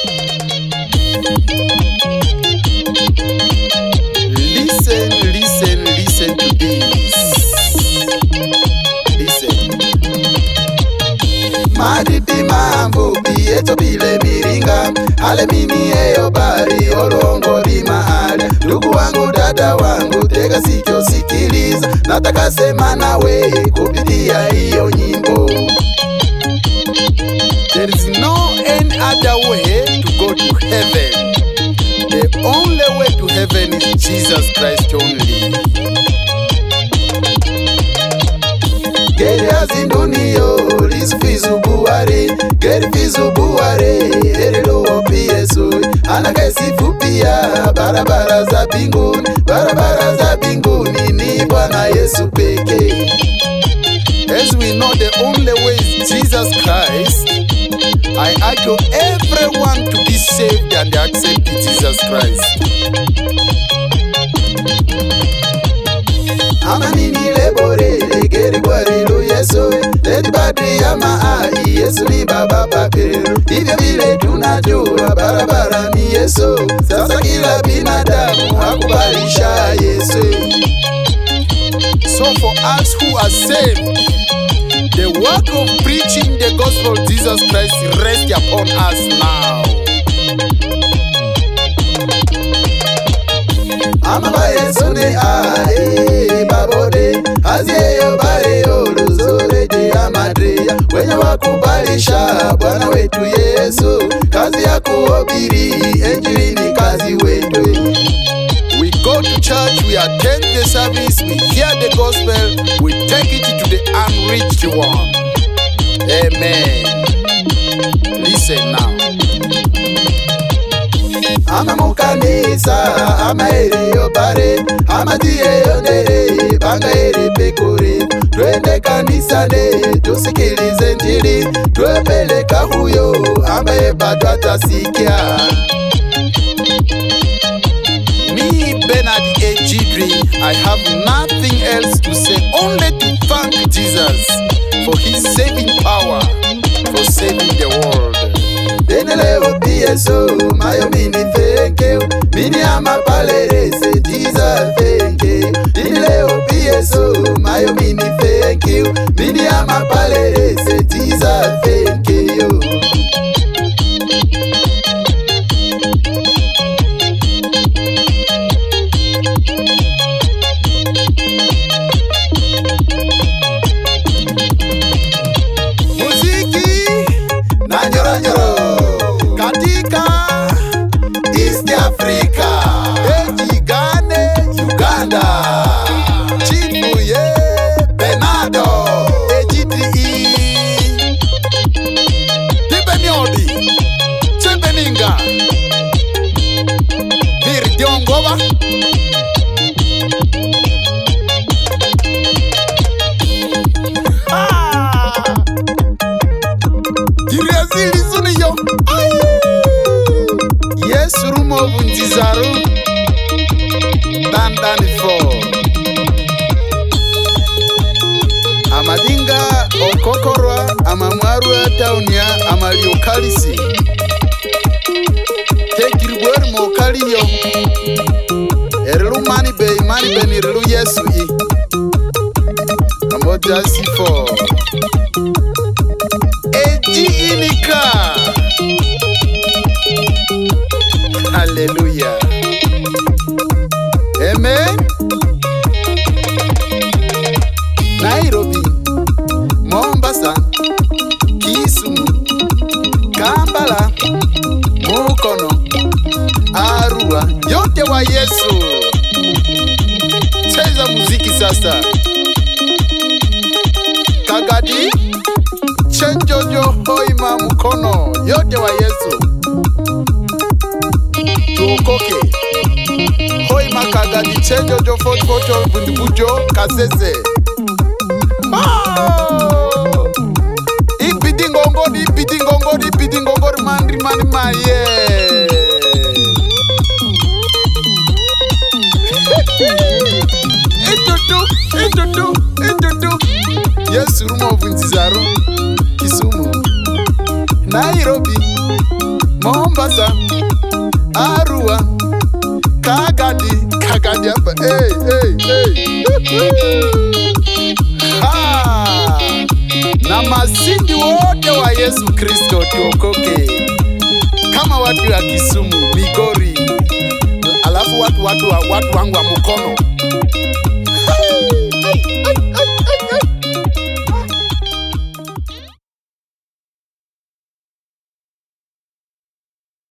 Listen to this. Listen. Madidi mambo bieto bile miringa, ale mimi eyo bari olongo di mahali. Ndugu wangu, dada wangu, tega sikio sikiliza, nataka sema nawe kupitia hiyo nyimbo. There is no any other way to go to heaven. The only way to heaven is Jesus Christ only. Geri azinduniyo lisfizu buware, geri fizu buware, erelo opi Yesu. Anakaisi fupia barabara za binguni ni Bwana Yesu peke. As we know, the only way is Jesus Christ. I argue everyone to be saved and accept Jesus Christ. Amanini lebore geri bwarilu Yesu, ledi badri ama ai Yesu ni baba papiru. Hivyo vile tunajua barabara ni Yesu, sasa kila binadamu hakubalisha Yesu. So for us who are saved, the work of preaching the gospel of Jesus Christ rests upon us now. Amaba Yesu ne ae babode, azeyo bare oluzore de amadria. Wenye wakubalisha Bwana wetu Yesu, kazi ya kuhubiri injili ni kazi wetu. We go to church, we attend the service, we hear the gospel, we take it to the unreached one. Amen. Listen now. Ama mukanisa, ama eriyo bare, ama tiyeyo nere, banga eri pekore. Twende kanisane, tusikilize njiri, twepeleka huyo, ambaye bado atasikia. Bernard Ejidri, I have nothing else to say, only to thank Jesus for his saving power, for saving the world. Deneleo Yesu, mayo mini thank you, mini ama palerese, Jesus thank you. Deneleo Yesu, mayo mini thank you, mini ama palerese, Jesus thank you. Yesu rumo vunjizaru dandani fo amadinga okokorwa amamwaru taunia amaliokalisi tekiribweri mokaliyo erilu mani be nirilu Yesu i amojasi fo eji inika. Hallelujah. Amen. Nairobi, Mombasa, Kisumu, Kampala, Mukono, Arua, yote wa Yesu. Cheza muziki sasa. Kagadi, Chenjojo, Hoima, Mukono, yote wa Yesu. Tuokoke. Hoi makaga di chenjo jo foto bundubujo kasese. Ipidi ngongori mani maye. Etutu. Yesu rumo vunjizaru. Kisumu, Nairobi, Mombasa, Arua, Kagadi hapa. Na masindi wote wa Yesu Kristo tuokoke. Kama watu wa Kisumu, Migori, alafu watu wangu wa Mukono.